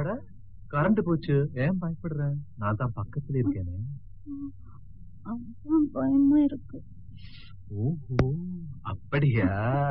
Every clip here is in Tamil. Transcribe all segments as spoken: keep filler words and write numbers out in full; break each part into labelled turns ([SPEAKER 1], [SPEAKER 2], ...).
[SPEAKER 1] கரண்ட் போச்சு, ஏன் பயப்படுற? நான் தான் பக்கத்துல இருக்கேனே.
[SPEAKER 2] பயமா இருக்கு.
[SPEAKER 1] ஓஹோ, அப்படியா?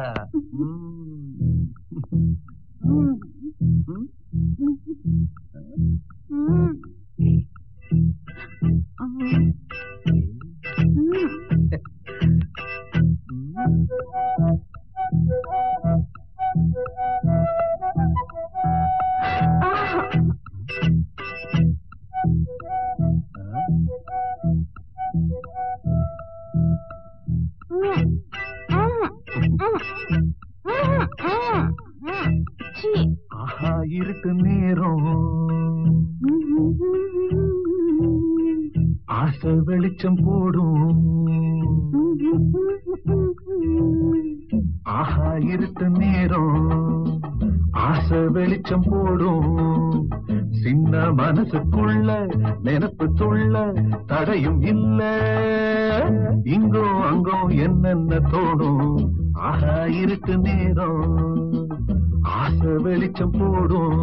[SPEAKER 1] ஆஹா, இருட்டு நேரம் ஆசை வெளிச்சம் போடும். ஆஹா, இருட்டு நேரம் ஆசை வெளிச்சம் போடும். சின்ன மனசுக்குள்ள நினைப்பு துள்ள தடையும் இல்ல. இங்கோ அங்கோ என்னென்ன தோணும். ஆஹா, இருட்டு நேரம் ஆசை வெளிச்சம் போடும்.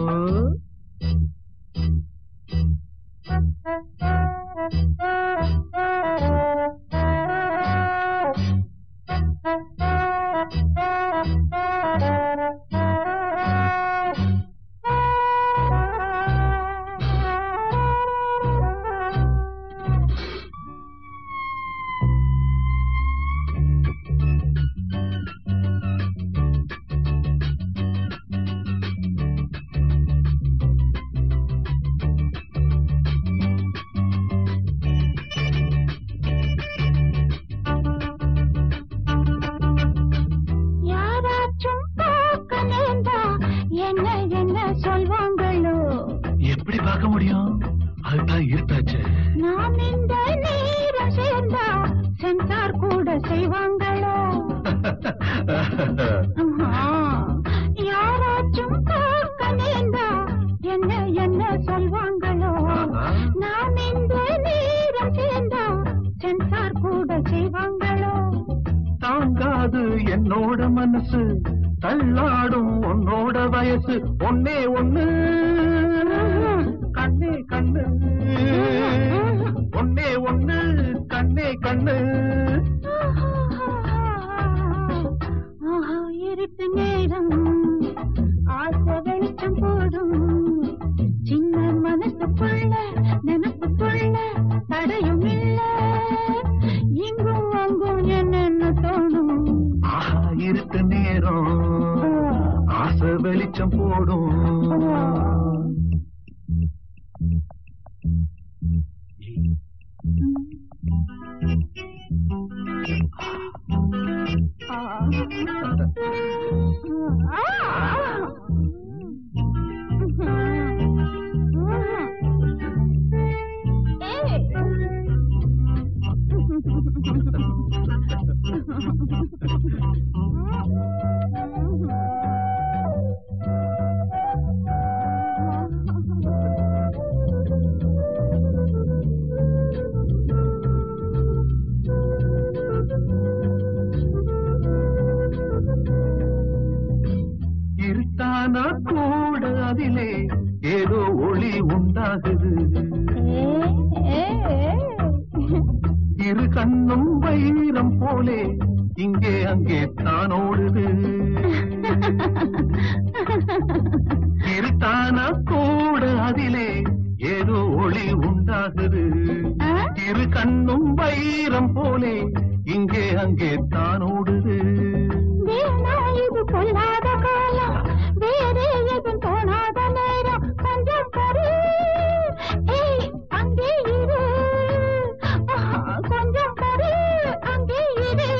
[SPEAKER 1] எப்படி பார்க்க முடியும்? அதுதான் இருட்டாச்சு.
[SPEAKER 2] நாம் இந்த நேரம் சேர்ந்தா சென்சார் கூட செய்வாங்களோ? யாராச்சும் பார்க்க நேர்ந்தா என்ன என்ன சொல்வாங்களோ? நாம் இந்த நேரம் சேர்ந்தா சென்சார் கூட செய்வாங்களோ?
[SPEAKER 1] தாங்காது என்னோட மனசு, தள்ளாடும் உன்னோட வயசு. ஒன்னே ஒண்ணு கண்ணே கண்ணு, ஒன்னே ஒண்ணு கண்ணே கண்ணு.
[SPEAKER 2] இருட்டு நேரம் ஆசை வெளிச்சம் போடும். சின்ன மனசுக்குள்ள நினைப்புக்குள்ள தடையும் இல்ல. இங்கும் அங்கும் என்னென்ன தோணும்.
[SPEAKER 1] ஆஹா, இருட்டு நேரம் ஆசை வெளிச்சம் போடும். இருட்டானா கூட அதிலே ஏதோ ஒளி உண்டாகுது. இரு கண்ணும் வைரம் போலே இங்கே அங்கே தானோடுது. இருட்டானா கூட அதிலே ஏதோ ஒளி உண்டாகுது. இரு கண்ணும் வைரம் போலே இங்கே அங்கே தானோடுது.
[SPEAKER 2] இது பொல்லாத காலம், வேறே எதுவும் தோணாத நேரம். கொஞ்சம் பரு அங்கே இரு, கொஞ்சம் பரு அங்கே இரு.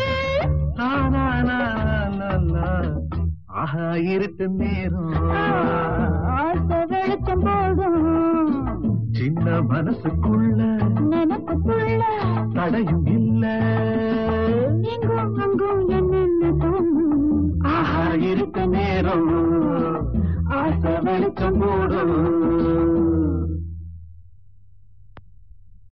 [SPEAKER 1] ஆஹா, இருட்டு நேரம்
[SPEAKER 2] ஆசை வெளிச்சம் போடும்.
[SPEAKER 1] சின்ன மனசுக்குள்ள
[SPEAKER 2] நினைப்புக்குள்ள
[SPEAKER 1] தடையும் இல்ல.
[SPEAKER 2] எங்கும் அங்கும் என்னென்ன தோணும்.
[SPEAKER 1] ஆஹா, இருட்டு நேரம் ஆசை வெளிச்சம் போடும்.